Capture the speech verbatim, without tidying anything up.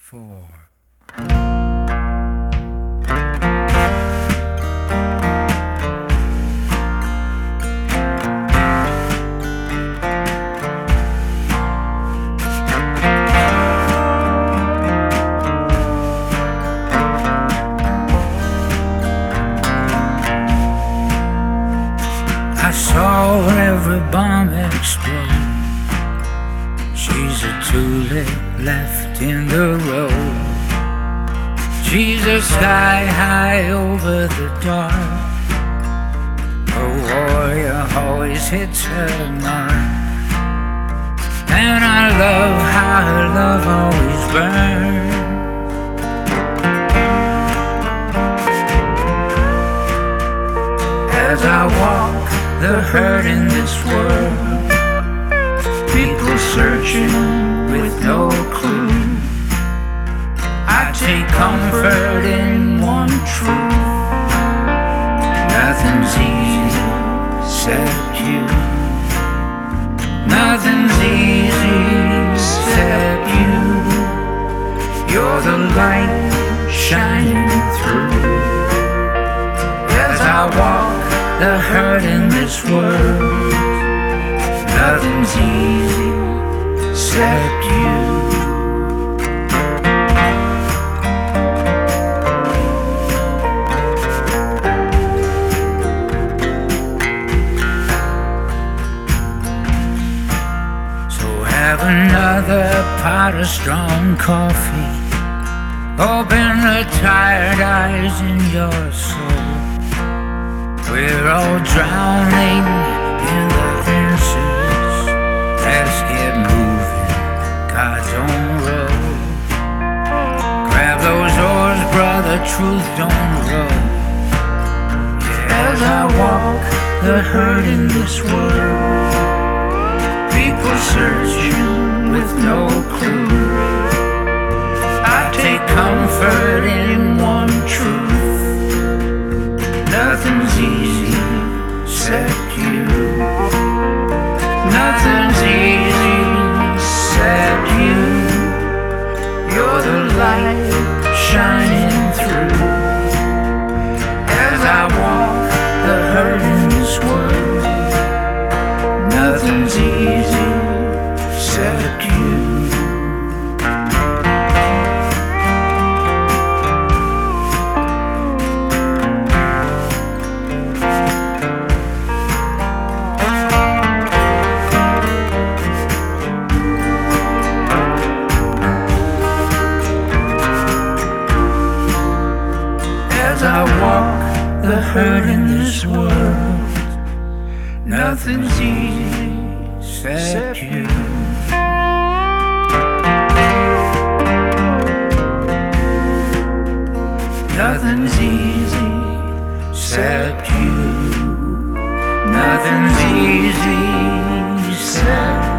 four. I saw every bomb explode. She's a tulip left in the road. She's a sky high over the dark. A warrior always hits her mark. And I love how her love always burns. As I walk the hurt in this world, people searching with no clue, I take comfort in one truth: nothing's easy except you. Nothing's easy except you. You're the light shining through. As I walk the hurt in this world, nothing's easy except you. So have another pot of strong coffee. Open the tired eyes in your soul. We're all drowning in the answers. Let's get moving, God's own road. Grab those oars, brother, truth don't roll. Yeah, as I walk the hurt in this world, people searching with no clue, I take comfort in one truth: nothing's easy except you. Nothing's easy except you. You're the light shining through. As I walk the hurt in this world, nothing's easy except you. As I walk the hurt in this world, nothing's easy except you. Nothing's easy except you. Nothing's easy except